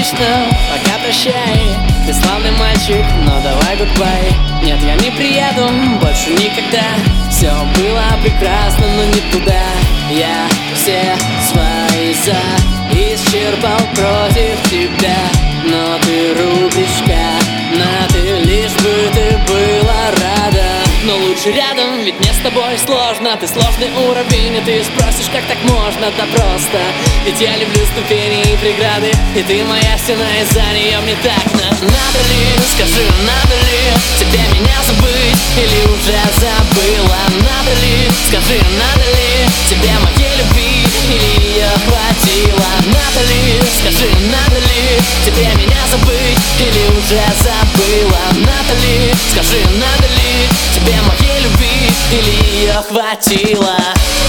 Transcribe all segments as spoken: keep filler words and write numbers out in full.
лично, пока прощай. Ты славный мальчик, но давай гудбай. Нет, я не приеду больше никогда. Все было прекрасно, но не туда. Я все свои за исчерпал против тебя. Но ты рубишка, на ты, лишь бы ты была рада. Но лучше рядом, ведь мне с тобой сложно. Ты сложный уровень, и ты спросишь, как так можно? Да просто, ведь я люблю ступени и преграды, и ты моя стена, и за нее мне так на... Надо ли, скажи, надо ли тебе меня забыть, или уже забыла? Надо ли, скажи, надо ли тебе моей любви, или ее хватило? Надо ли, скажи, надо ли тебе меня забыть, или уже забыла? Надо ли, скажи, надо ли тебе моей любви, или ее хватило?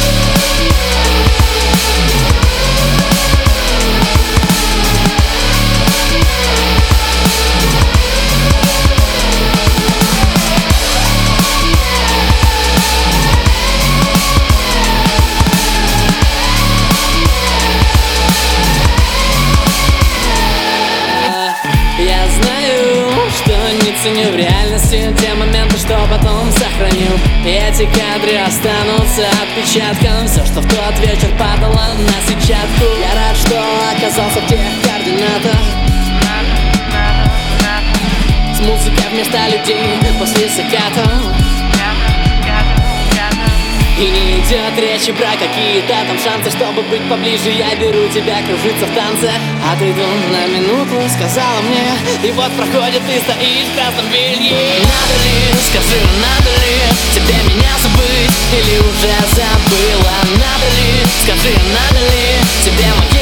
Ценю в реальности те моменты, что потом сохраню. И эти кадры останутся отпечатком. Все, что в тот вечер падало на сетчатку. Я рад, что оказался в тех координатах. С музыкой вместо людей после заката. И не идет речи про какие-то там шансы, чтобы быть поближе. Я беру тебя кружиться в танце. А ты тут на минуту сказала мне, и вот проходит, ты стоишь в красном белье. Надо ли, скажи, надо ли тебе меня забыть, или уже забыла? Надо ли, скажи, надо ли тебе мои